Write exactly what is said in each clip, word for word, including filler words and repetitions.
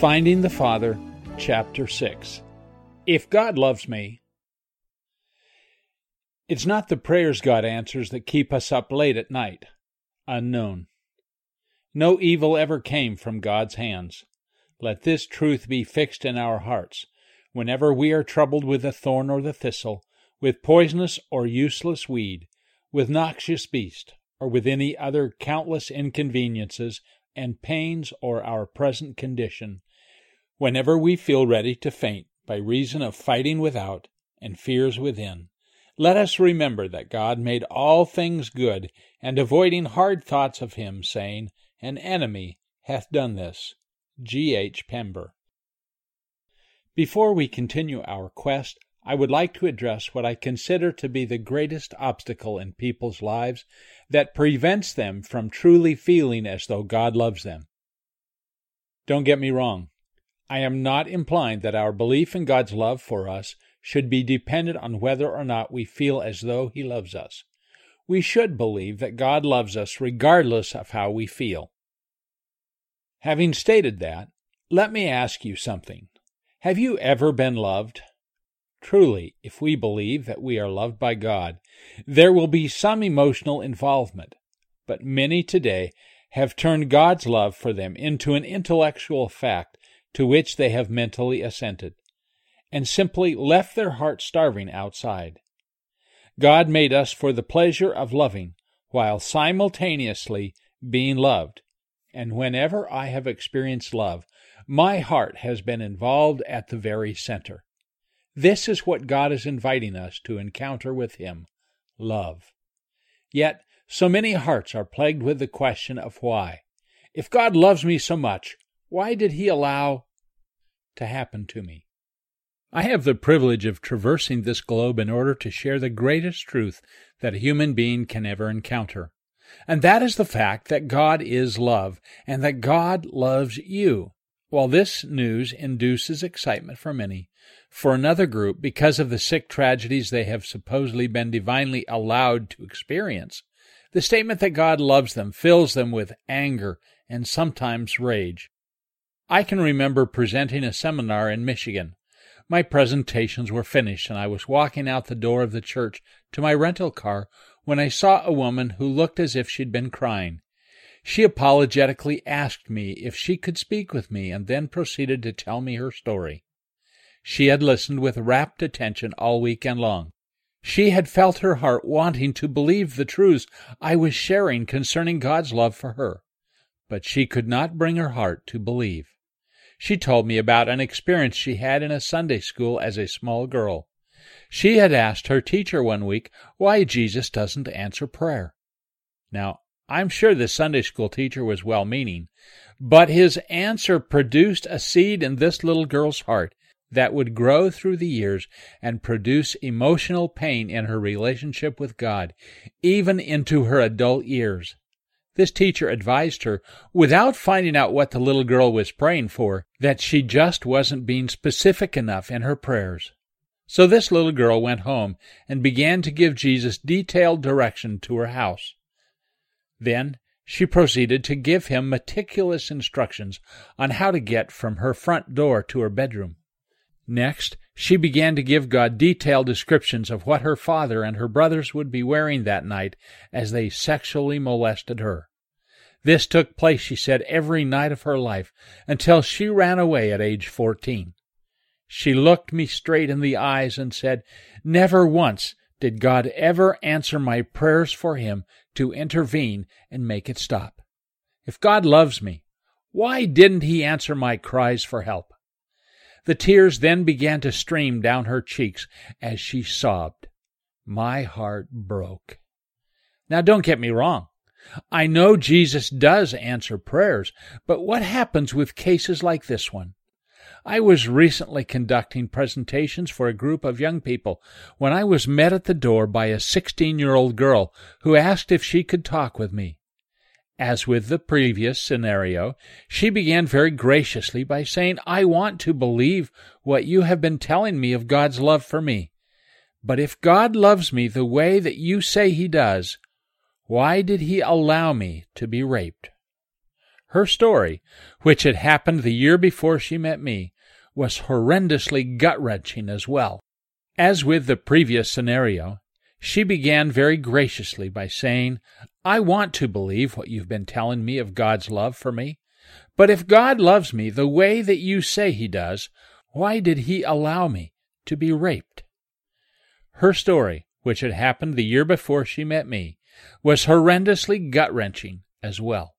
Finding the Father, Chapter six. If God loves me, it's not the prayers God answers that keep us up late at night. Unknown. No evil ever came from God's hands. Let this truth be fixed in our hearts. Whenever we are troubled with the thorn or the thistle, with poisonous or useless weed, with noxious beast, or with any other countless inconveniences and pains or our present condition, whenever we feel ready to faint by reason of fighting without and fears within, let us remember that God made all things good, and avoiding hard thoughts of him, saying, An enemy hath done this. G. H. Pember. Before we continue our quest, I would like to address what I consider to be the greatest obstacle in people's lives that prevents them from truly feeling as though God loves them. Don't get me wrong. I am not implying that our belief in God's love for us should be dependent on whether or not we feel as though He loves us. We should believe that God loves us regardless of how we feel. Having stated that, let me ask you something. Have you ever been loved? Truly, if we believe that we are loved by God, there will be some emotional involvement, but many today have turned God's love for them into an intellectual fact to which they have mentally assented, and simply left their heart starving outside. God made us for the pleasure of loving, while simultaneously being loved, and whenever I have experienced love, my heart has been involved at the very center. This is what God is inviting us to encounter with Him, love. Yet, so many hearts are plagued with the question of why. If God loves me so much, why did He allow to happen to me? I have the privilege of traversing this globe in order to share the greatest truth that a human being can ever encounter, and that is the fact that God is love, and that God loves you. While this news induces excitement for many, for another group, because of the sick tragedies they have supposedly been divinely allowed to experience, the statement that God loves them fills them with anger and sometimes rage. I can remember presenting a seminar in Michigan. My presentations were finished, and I was walking out the door of the church to my rental car when I saw a woman who looked as if she'd been crying. She apologetically asked me if she could speak with me and then proceeded to tell me her story. She had listened with rapt attention all weekend long. She had felt her heart wanting to believe the truths I was sharing concerning God's love for her, but she could not bring her heart to believe. She told me about an experience she had in a Sunday school as a small girl. She had asked her teacher one week why Jesus doesn't answer prayer. Now, I'm sure the Sunday school teacher was well-meaning, but his answer produced a seed in this little girl's heart that would grow through the years and produce emotional pain in her relationship with God, even into her adult years. This teacher advised her, without finding out what the little girl was praying for, that she just wasn't being specific enough in her prayers. So this little girl went home and began to give Jesus detailed direction to her house. Then she proceeded to give him meticulous instructions on how to get from her front door to her bedroom. Next, she began to give God detailed descriptions of what her father and her brothers would be wearing that night as they sexually molested her. This took place, she said, every night of her life until she ran away at age fourteen. She looked me straight in the eyes and said, "Never once did God ever answer my prayers for him to intervene and make it stop. If God loves me, why didn't He answer my cries for help?" The tears then began to stream down her cheeks as she sobbed. My heart broke. Now, don't get me wrong. I know Jesus does answer prayers, but what happens with cases like this one? I was recently conducting presentations for a group of young people when I was met at the door by a sixteen-year-old girl who asked if she could talk with me. As with the previous scenario, she began very graciously by saying, "I want to believe what you have been telling me of God's love for me. But if God loves me the way that you say He does, why did He allow me to be raped?" Her story, which had happened the year before she met me, was horrendously gut-wrenching as well. As with the previous scenario, she began very graciously by saying, "I want to believe what you've been telling me of God's love for me, but if God loves me the way that you say He does, why did He allow me to be raped?" Her story, which had happened the year before she met me, was horrendously gut-wrenching as well.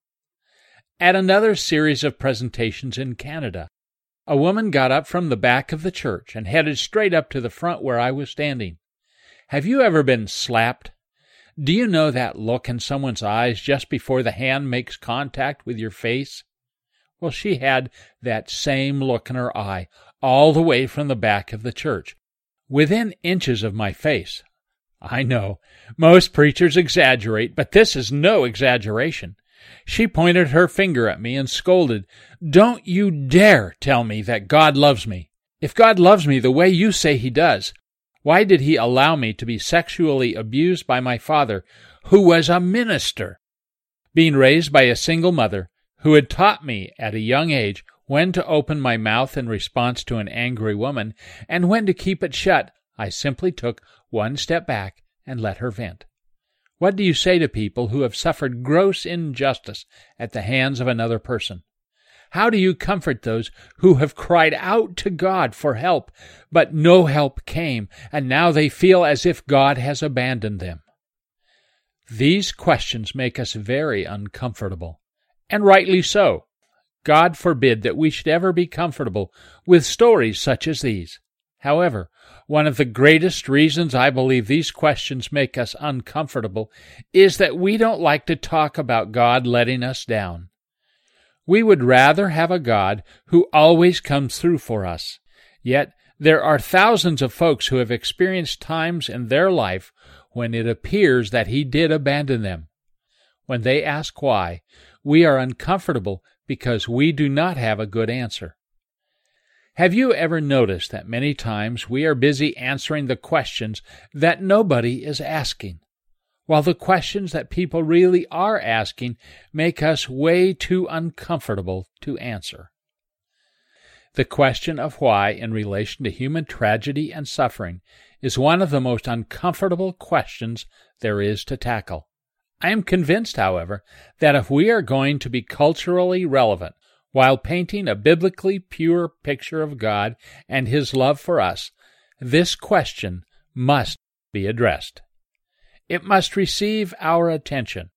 At another series of presentations in Canada, a woman got up from the back of the church and headed straight up to the front where I was standing. Have you ever been slapped? Do you know that look in someone's eyes just before the hand makes contact with your face? Well, she had that same look in her eye all the way from the back of the church, within inches of my face. I know, most preachers exaggerate, but this is no exaggeration. She pointed her finger at me and scolded, "Don't you dare tell me that God loves me. If God loves me the way you say He does, why did He allow me to be sexually abused by my father, who was a minister?" Being raised by a single mother, who had taught me at a young age when to open my mouth in response to an angry woman and when to keep it shut, I simply took one step back and let her vent. What do you say to people who have suffered gross injustice at the hands of another person? How do you comfort those who have cried out to God for help, but no help came, and now they feel as if God has abandoned them? These questions make us very uncomfortable, and rightly so. God forbid that we should ever be comfortable with stories such as these. However, one of the greatest reasons I believe these questions make us uncomfortable is that we don't like to talk about God letting us down. We would rather have a God who always comes through for us. Yet there are thousands of folks who have experienced times in their life when it appears that He did abandon them. When they ask why, we are uncomfortable because we do not have a good answer. Have you ever noticed that many times we are busy answering the questions that nobody is asking, while the questions that people really are asking make us way too uncomfortable to answer? The question of why in relation to human tragedy and suffering is one of the most uncomfortable questions there is to tackle. I am convinced, however, that if we are going to be culturally relevant while painting a biblically pure picture of God and His love for us, this question must be addressed. It must receive our attention.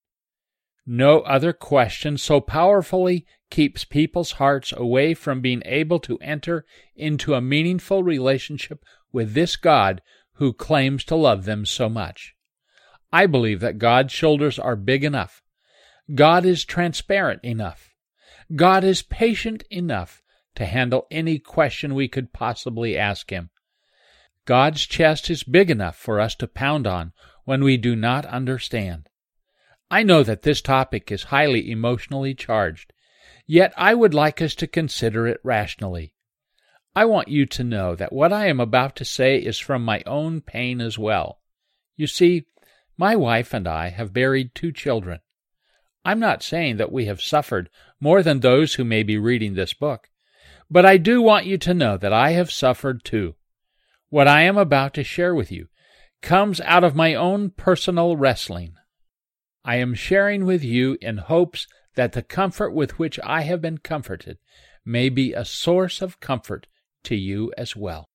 No other question so powerfully keeps people's hearts away from being able to enter into a meaningful relationship with this God who claims to love them so much. I believe that God's shoulders are big enough. God is transparent enough. God is patient enough to handle any question we could possibly ask Him. God's chest is big enough for us to pound on when we do not understand. I know that this topic is highly emotionally charged, yet I would like us to consider it rationally. I want you to know that what I am about to say is from my own pain as well. You see, my wife and I have buried two children. I'm not saying that we have suffered more than those who may be reading this book, but I do want you to know that I have suffered too. What I am about to share with you comes out of my own personal wrestling. I am sharing with you in hopes that the comfort with which I have been comforted may be a source of comfort to you as well.